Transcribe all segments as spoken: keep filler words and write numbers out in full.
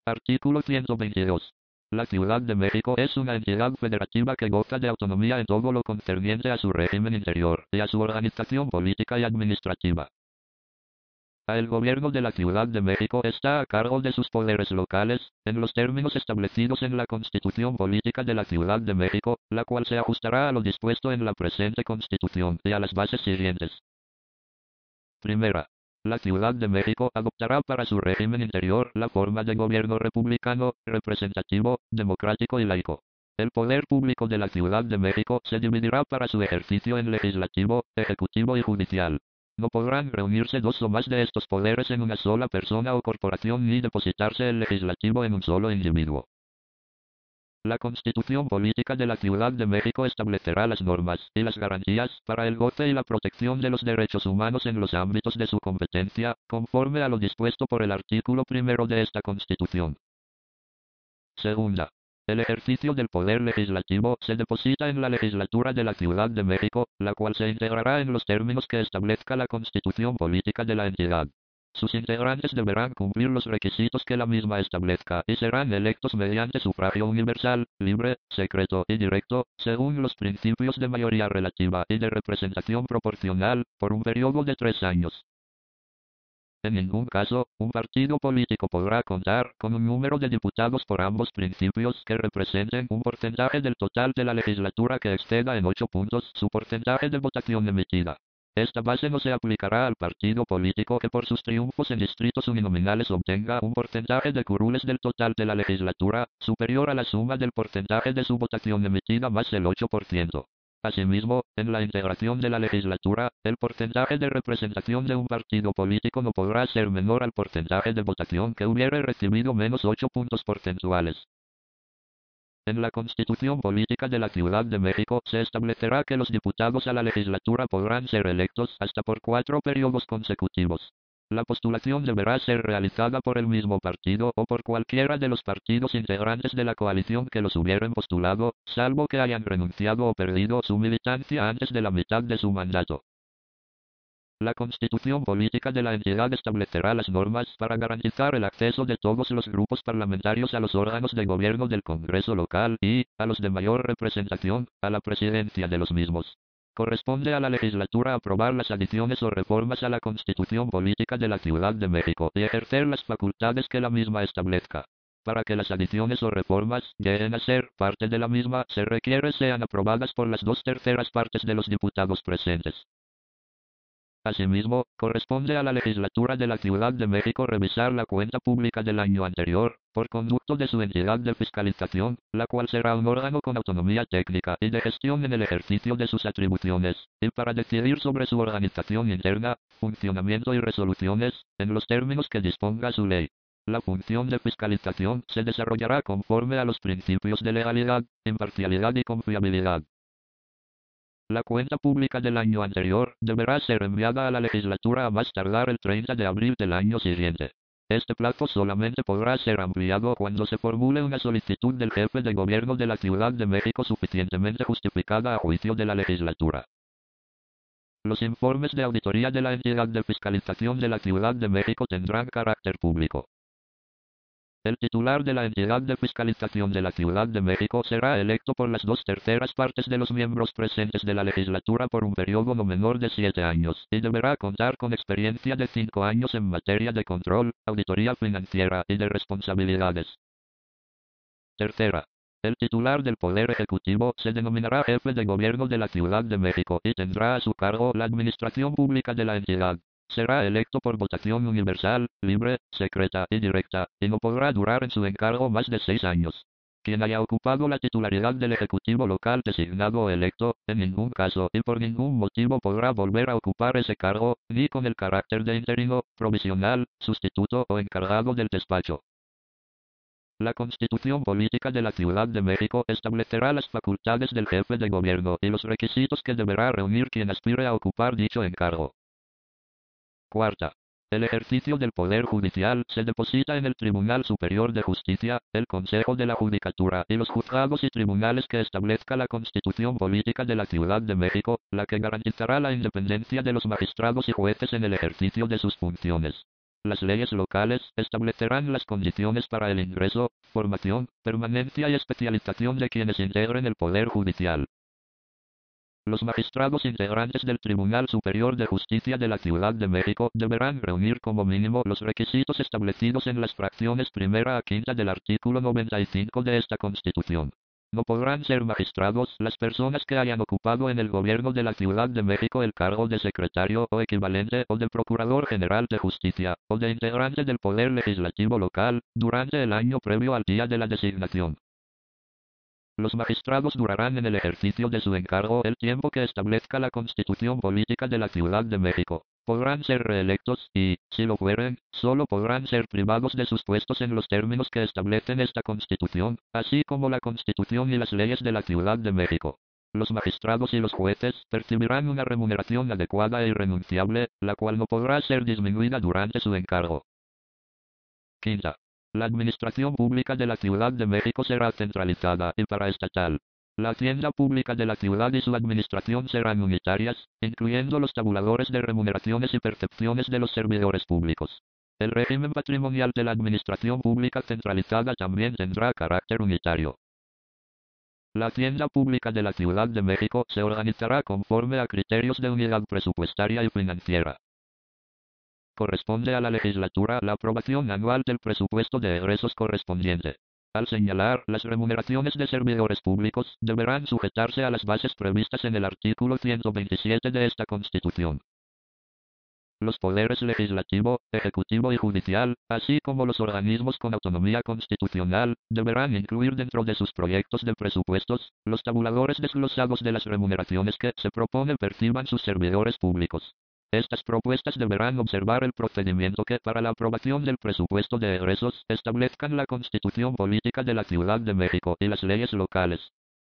Artículo ciento veintidós. La Ciudad de México es una entidad federativa que goza de autonomía en todo lo concerniente a su régimen interior y a su organización política y administrativa. El gobierno de la Ciudad de México está a cargo de sus poderes locales, en los términos establecidos en la Constitución Política de la Ciudad de México, la cual se ajustará a lo dispuesto en la presente Constitución y a las bases siguientes. Primera. La Ciudad de México adoptará para su régimen interior la forma de gobierno republicano, representativo, democrático y laico. El poder público de la Ciudad de México se dividirá para su ejercicio en legislativo, ejecutivo y judicial. No podrán reunirse dos o más de estos poderes en una sola persona o corporación ni depositarse el legislativo en un solo individuo. La Constitución Política de la Ciudad de México establecerá las normas y las garantías para el goce y la protección de los derechos humanos en los ámbitos de su competencia, conforme a lo dispuesto por el artículo primero de esta Constitución. Segunda. El ejercicio del poder legislativo se deposita en la legislatura de la Ciudad de México, la cual se integrará en los términos que establezca la Constitución Política de la entidad. Sus integrantes deberán cumplir los requisitos que la misma establezca y serán electos mediante sufragio universal, libre, secreto y directo, según los principios de mayoría relativa y de representación proporcional, por un periodo de tres años. En ningún caso, un partido político podrá contar con un número de diputados por ambos principios que representen un porcentaje del total de la legislatura que exceda en ocho puntos su porcentaje de votación emitida. Esta base no se aplicará al partido político que por sus triunfos en distritos uninominales obtenga un porcentaje de curules del total de la legislatura, superior a la suma del porcentaje de su votación emitida más el ocho por ciento. Asimismo, en la integración de la legislatura, el porcentaje de representación de un partido político no podrá ser menor al porcentaje de votación que hubiere recibido menos ocho puntos porcentuales. En la Constitución Política de la Ciudad de México se establecerá que los diputados a la legislatura podrán ser electos hasta por cuatro periodos consecutivos. La postulación deberá ser realizada por el mismo partido o por cualquiera de los partidos integrantes de la coalición que los hubieren postulado, salvo que hayan renunciado o perdido su militancia antes de la mitad de su mandato. La Constitución Política de la entidad establecerá las normas para garantizar el acceso de todos los grupos parlamentarios a los órganos de gobierno del Congreso local y, a los de mayor representación, a la presidencia de los mismos. Corresponde a la legislatura aprobar las adiciones o reformas a la Constitución Política de la Ciudad de México y ejercer las facultades que la misma establezca. Para que las adiciones o reformas lleguen a ser parte de la misma, se requiere sean aprobadas por las dos terceras partes de los diputados presentes. Asimismo, corresponde a la legislatura de la Ciudad de México revisar la cuenta pública del año anterior, por conducto de su entidad de fiscalización, la cual será un órgano con autonomía técnica y de gestión en el ejercicio de sus atribuciones, y para decidir sobre su organización interna, funcionamiento y resoluciones, en los términos que disponga su ley. La función de fiscalización se desarrollará conforme a los principios de legalidad, imparcialidad y confiabilidad. La cuenta pública del año anterior deberá ser enviada a la legislatura a más tardar el treinta de abril del año siguiente. Este plazo solamente podrá ser ampliado cuando se formule una solicitud del jefe de gobierno de la Ciudad de México suficientemente justificada a juicio de la legislatura. Los informes de auditoría de la entidad de fiscalización de la Ciudad de México tendrán carácter público. El titular de la entidad de fiscalización de la Ciudad de México será electo por las dos terceras partes de los miembros presentes de la legislatura por un periodo no menor de siete años, y deberá contar con experiencia de cinco años en materia de control, auditoría financiera y de responsabilidades. Tercera. El titular del Poder Ejecutivo se denominará jefe de gobierno de la Ciudad de México y tendrá a su cargo la administración pública de la entidad. Será electo por votación universal, libre, secreta y directa, y no podrá durar en su encargo más de seis años. Quien haya ocupado la titularidad del Ejecutivo local designado o electo, en ningún caso y por ningún motivo podrá volver a ocupar ese cargo, ni con el carácter de interino, provisional, sustituto o encargado del despacho. La Constitución Política de la Ciudad de México establecerá las facultades del jefe de gobierno y los requisitos que deberá reunir quien aspire a ocupar dicho encargo. Cuarta. El ejercicio del Poder Judicial se deposita en el Tribunal Superior de Justicia, el Consejo de la Judicatura y los juzgados y tribunales que establezca la Constitución Política de la Ciudad de México, la que garantizará la independencia de los magistrados y jueces en el ejercicio de sus funciones. Las leyes locales establecerán las condiciones para el ingreso, formación, permanencia y especialización de quienes integren el Poder Judicial. Los magistrados integrantes del Tribunal Superior de Justicia de la Ciudad de México deberán reunir como mínimo los requisitos establecidos en las fracciones primera a quinta del artículo noventa y cinco de esta Constitución. No podrán ser magistrados las personas que hayan ocupado en el gobierno de la Ciudad de México el cargo de secretario o equivalente o de Procurador General de Justicia, o de integrante del Poder Legislativo local, durante el año previo al día de la designación. Los magistrados durarán en el ejercicio de su encargo el tiempo que establezca la Constitución Política de la Ciudad de México. Podrán ser reelectos y, si lo fueren, solo podrán ser privados de sus puestos en los términos que establecen esta Constitución, así como la Constitución y las leyes de la Ciudad de México. Los magistrados y los jueces percibirán una remuneración adecuada e irrenunciable, la cual no podrá ser disminuida durante su encargo. Quinta. La administración pública de la Ciudad de México será centralizada y paraestatal. La hacienda pública de la ciudad y su administración serán unitarias, incluyendo los tabuladores de remuneraciones y percepciones de los servidores públicos. El régimen patrimonial de la administración pública centralizada también tendrá carácter unitario. La hacienda pública de la Ciudad de México se organizará conforme a criterios de unidad presupuestaria y financiera. Corresponde a la legislatura la aprobación anual del presupuesto de egresos correspondiente. Al señalar, las remuneraciones de servidores públicos deberán sujetarse a las bases previstas en el artículo ciento veintisiete de esta Constitución. Los poderes legislativo, ejecutivo y judicial, así como los organismos con autonomía constitucional, deberán incluir dentro de sus proyectos de presupuestos los tabuladores desglosados de las remuneraciones que se propone perciban sus servidores públicos. Estas propuestas deberán observar el procedimiento que, para la aprobación del presupuesto de egresos, establezcan la Constitución Política de la Ciudad de México y las leyes locales.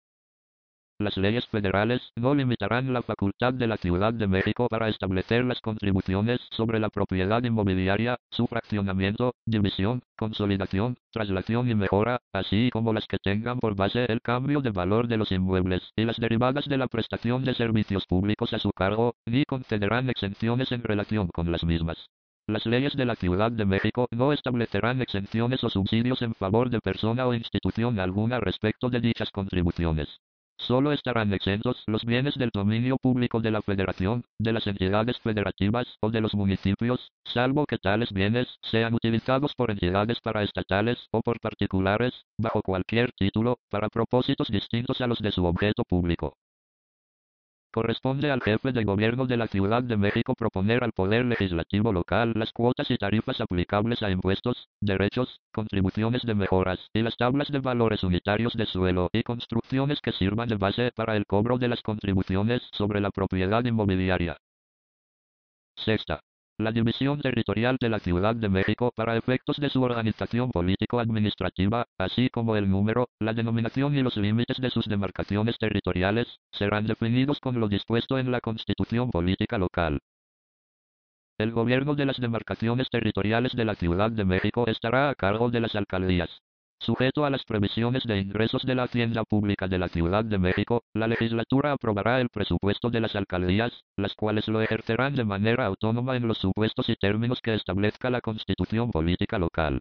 Las leyes federales no limitarán la facultad de la Ciudad de México para establecer las contribuciones sobre la propiedad inmobiliaria, su fraccionamiento, división, consolidación, traslación y mejora, así como las que tengan por base el cambio de valor de los inmuebles y las derivadas de la prestación de servicios públicos a su cargo, ni concederán exenciones en relación con las mismas. Las leyes de la Ciudad de México no establecerán exenciones o subsidios en favor de persona o institución alguna respecto de dichas contribuciones. Solo estarán exentos los bienes del dominio público de la Federación, de las entidades federativas o de los municipios, salvo que tales bienes sean utilizados por entidades paraestatales o por particulares, bajo cualquier título, para propósitos distintos a los de su objeto público. Corresponde al jefe de gobierno de la Ciudad de México proponer al Poder Legislativo local las cuotas y tarifas aplicables a impuestos, derechos, contribuciones de mejoras y las tablas de valores unitarios de suelo y construcciones que sirvan de base para el cobro de las contribuciones sobre la propiedad inmobiliaria. Sexta. La división territorial de la Ciudad de México para efectos de su organización político-administrativa, así como el número, la denominación y los límites de sus demarcaciones territoriales, serán definidos con lo dispuesto en la Constitución Política Local. El gobierno de las demarcaciones territoriales de la Ciudad de México estará a cargo de las alcaldías. Sujeto a las previsiones de ingresos de la Hacienda Pública de la Ciudad de México, la legislatura aprobará el presupuesto de las alcaldías, las cuales lo ejercerán de manera autónoma en los supuestos y términos que establezca la Constitución Política Local.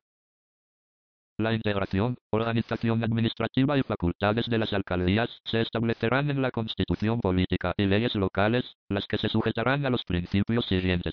La integración, organización administrativa y facultades de las alcaldías se establecerán en la Constitución Política y leyes locales, las que se sujetarán a los principios siguientes.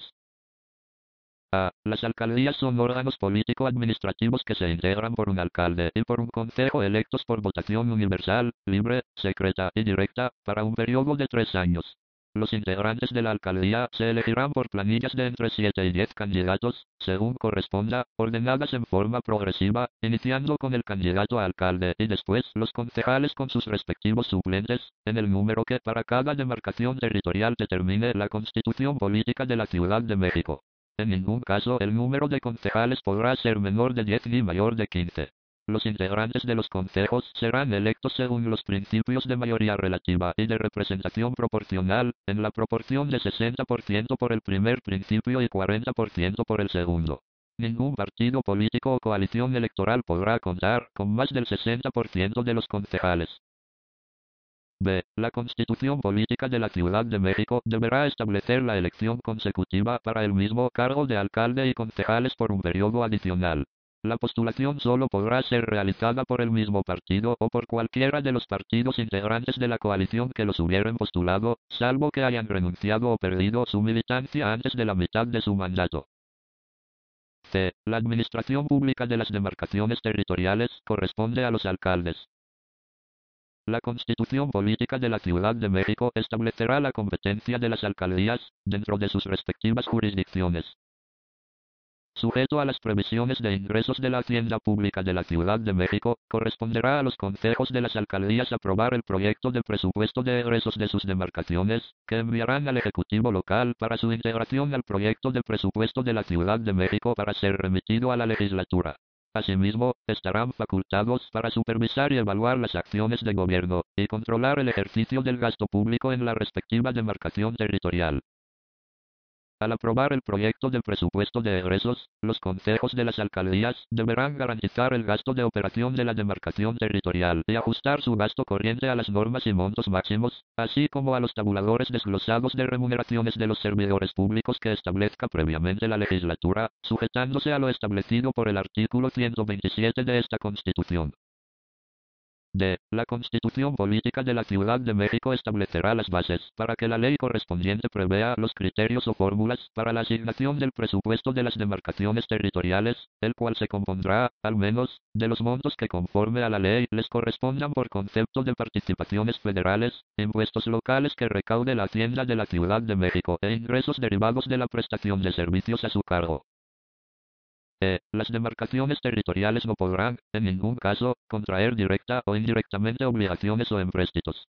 A. Las alcaldías son órganos político-administrativos que se integran por un alcalde y por un consejo electos por votación universal, libre, secreta y directa, para un periodo de tres años. Los integrantes de la alcaldía se elegirán por planillas de entre siete y diez candidatos, según corresponda, ordenadas en forma progresiva, iniciando con el candidato a alcalde y después los concejales con sus respectivos suplentes, en el número que para cada demarcación territorial determine la Constitución Política de la Ciudad de México. En ningún caso el número de concejales podrá ser menor de diez ni mayor de quince. Los integrantes de los consejos serán electos según los principios de mayoría relativa y de representación proporcional, en la proporción de sesenta por ciento por el primer principio y cuarenta por ciento por el segundo. Ningún partido político o coalición electoral podrá contar con más del sesenta por ciento de los concejales. B. La Constitución Política de la Ciudad de México deberá establecer la elección consecutiva para el mismo cargo de alcalde y concejales por un periodo adicional. La postulación solo podrá ser realizada por el mismo partido o por cualquiera de los partidos integrantes de la coalición que los hubieran postulado, salvo que hayan renunciado o perdido su militancia antes de la mitad de su mandato. C. La administración pública de las demarcaciones territoriales corresponde a los alcaldes. La Constitución Política de la Ciudad de México establecerá la competencia de las alcaldías, dentro de sus respectivas jurisdicciones. Sujeto a las previsiones de ingresos de la Hacienda Pública de la Ciudad de México, corresponderá a los consejos de las alcaldías aprobar el proyecto de presupuesto de egresos de sus demarcaciones, que enviarán al Ejecutivo local para su integración al proyecto de presupuesto de la Ciudad de México para ser remitido a la legislatura. Asimismo, estarán facultados para supervisar y evaluar las acciones de gobierno, y controlar el ejercicio del gasto público en la respectiva demarcación territorial. Al aprobar el proyecto de presupuesto de egresos, los consejos de las alcaldías deberán garantizar el gasto de operación de la demarcación territorial y ajustar su gasto corriente a las normas y montos máximos, así como a los tabuladores desglosados de remuneraciones de los servidores públicos que establezca previamente la legislatura, sujetándose a lo establecido por el artículo ciento veintisiete de esta Constitución. D. La Constitución Política de la Ciudad de México establecerá las bases para que la ley correspondiente prevea los criterios o fórmulas para la asignación del presupuesto de las demarcaciones territoriales, el cual se compondrá, al menos, de los montos que conforme a la ley les correspondan por concepto de participaciones federales, impuestos locales que recaude la Hacienda de la Ciudad de México e ingresos derivados de la prestación de servicios a su cargo. E. Las demarcaciones territoriales no podrán, en ningún caso, contraer directa o indirectamente obligaciones o empréstitos.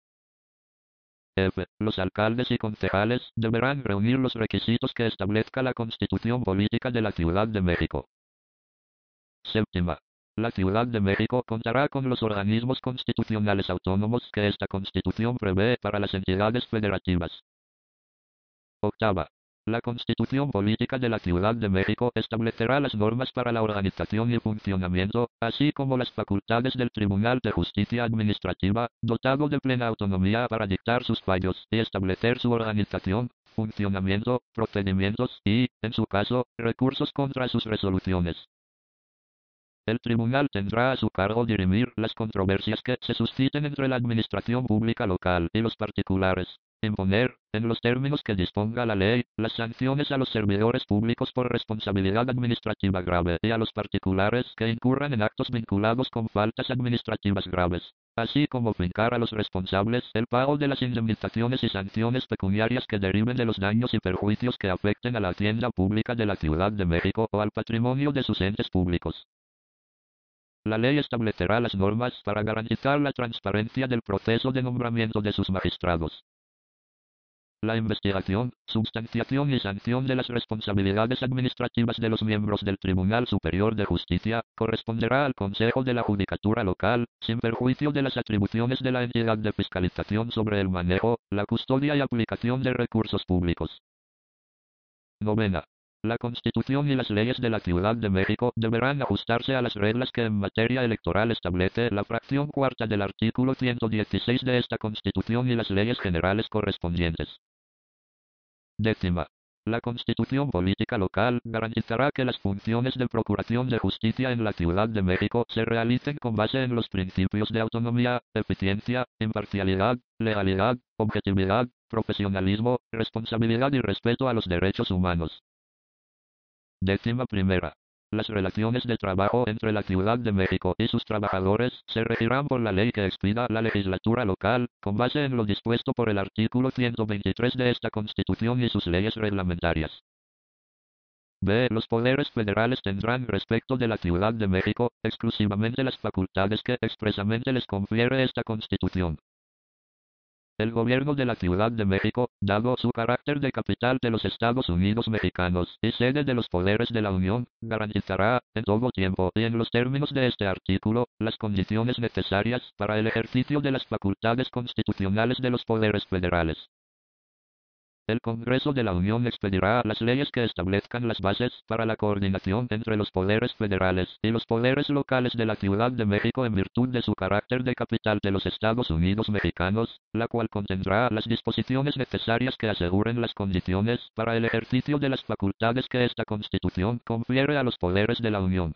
F. Los alcaldes y concejales deberán reunir los requisitos que establezca la Constitución Política de la Ciudad de México. Séptima. La Ciudad de México contará con los organismos constitucionales autónomos que esta Constitución prevé para las entidades federativas. Octava. La Constitución Política de la Ciudad de México establecerá las normas para la organización y funcionamiento, así como las facultades del Tribunal de Justicia Administrativa, dotado de plena autonomía para dictar sus fallos y establecer su organización, funcionamiento, procedimientos y, en su caso, recursos contra sus resoluciones. El tribunal tendrá a su cargo dirimir las controversias que se susciten entre la administración pública local y los particulares. Imponer, en los términos que disponga la ley, las sanciones a los servidores públicos por responsabilidad administrativa grave y a los particulares que incurran en actos vinculados con faltas administrativas graves, así como fincar a los responsables el pago de las indemnizaciones y sanciones pecuniarias que deriven de los daños y perjuicios que afecten a la hacienda pública de la Ciudad de México o al patrimonio de sus entes públicos. La ley establecerá las normas para garantizar la transparencia del proceso de nombramiento de sus magistrados. La investigación, substanciación y sanción de las responsabilidades administrativas de los miembros del Tribunal Superior de Justicia corresponderá al Consejo de la Judicatura Local, sin perjuicio de las atribuciones de la entidad de fiscalización sobre el manejo, la custodia y aplicación de recursos públicos. Novena. La Constitución y las leyes de la Ciudad de México deberán ajustarse a las reglas que en materia electoral establece la fracción cuarta del artículo ciento dieciséis de esta Constitución y las leyes generales correspondientes. Décima. La Constitución Política Local garantizará que las funciones de procuración de justicia en la Ciudad de México se realicen con base en los principios de autonomía, eficiencia, imparcialidad, legalidad, objetividad, profesionalismo, responsabilidad y respeto a los derechos humanos. Décima primera. Las relaciones de trabajo entre la Ciudad de México y sus trabajadores se regirán por la ley que expida la legislatura local, con base en lo dispuesto por el artículo ciento veintitrés de esta Constitución y sus leyes reglamentarias. B. Los poderes federales tendrán respecto de la Ciudad de México exclusivamente las facultades que expresamente les confiere esta Constitución. El gobierno de la Ciudad de México, dado su carácter de capital de los Estados Unidos mexicanos y sede de los poderes de la Unión, garantizará, en todo tiempo y en los términos de este artículo, las condiciones necesarias para el ejercicio de las facultades constitucionales de los poderes federales. El Congreso de la Unión expedirá las leyes que establezcan las bases para la coordinación entre los poderes federales y los poderes locales de la Ciudad de México en virtud de su carácter de capital de los Estados Unidos mexicanos, la cual contendrá las disposiciones necesarias que aseguren las condiciones para el ejercicio de las facultades que esta Constitución confiere a los poderes de la Unión.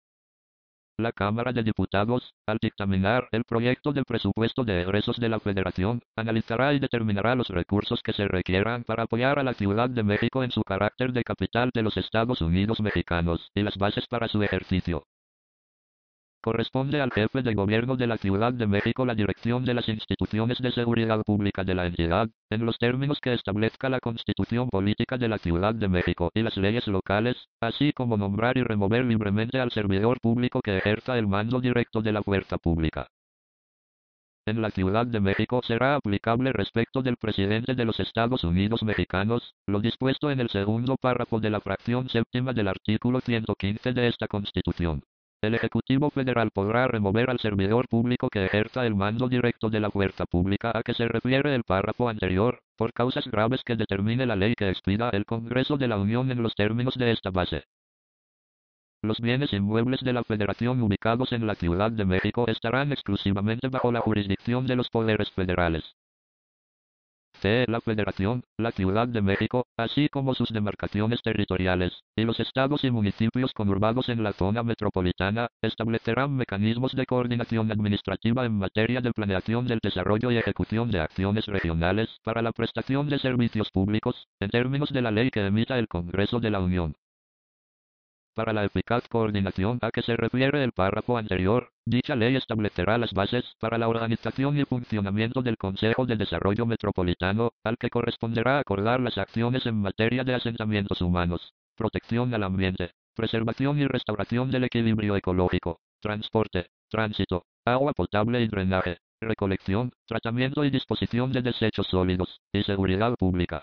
La Cámara de Diputados, al dictaminar el proyecto del presupuesto de egresos de la Federación, analizará y determinará los recursos que se requieran para apoyar a la Ciudad de México en su carácter de capital de los Estados Unidos mexicanos, y las bases para su ejercicio. Corresponde al jefe de gobierno de la Ciudad de México la dirección de las instituciones de seguridad pública de la entidad, en los términos que establezca la Constitución Política de la Ciudad de México y las leyes locales, así como nombrar y remover libremente al servidor público que ejerza el mando directo de la fuerza pública. En la Ciudad de México será aplicable respecto del presidente de los Estados Unidos mexicanos, lo dispuesto en el segundo párrafo de la fracción séptima del artículo ciento quince de esta Constitución. El Ejecutivo Federal podrá remover al servidor público que ejerza el mando directo de la fuerza pública a que se refiere el párrafo anterior, por causas graves que determine la ley que expida el Congreso de la Unión en los términos de esta base. Los bienes inmuebles de la Federación ubicados en la Ciudad de México estarán exclusivamente bajo la jurisdicción de los poderes federales. C. La Federación, la Ciudad de México, así como sus demarcaciones territoriales, y los estados y municipios conurbados en la zona metropolitana, establecerán mecanismos de coordinación administrativa en materia de planeación del desarrollo y ejecución de acciones regionales para la prestación de servicios públicos, en términos de la ley que emita el Congreso de la Unión. Para la eficaz coordinación a que se refiere el párrafo anterior, dicha ley establecerá las bases para la organización y funcionamiento del Consejo de Desarrollo Metropolitano, al que corresponderá acordar las acciones en materia de asentamientos humanos, protección al ambiente, preservación y restauración del equilibrio ecológico, transporte, tránsito, agua potable y drenaje, recolección, tratamiento y disposición de desechos sólidos, y seguridad pública.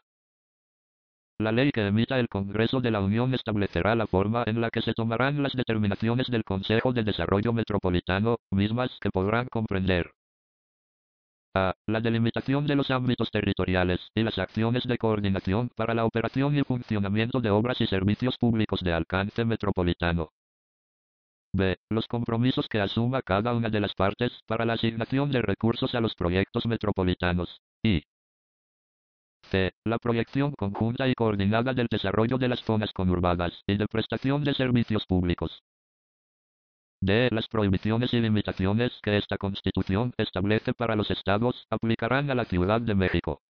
La ley que emita el Congreso de la Unión establecerá la forma en la que se tomarán las determinaciones del Consejo de Desarrollo Metropolitano, mismas que podrán comprender a. La delimitación de los ámbitos territoriales y las acciones de coordinación para la operación y funcionamiento de obras y servicios públicos de alcance metropolitano. B. Los compromisos que asuma cada una de las partes para la asignación de recursos a los proyectos metropolitanos. Y C. La proyección conjunta y coordinada del desarrollo de las zonas conurbadas y de prestación de servicios públicos. D. Las prohibiciones y limitaciones que esta Constitución establece para los estados aplicarán a la Ciudad de México.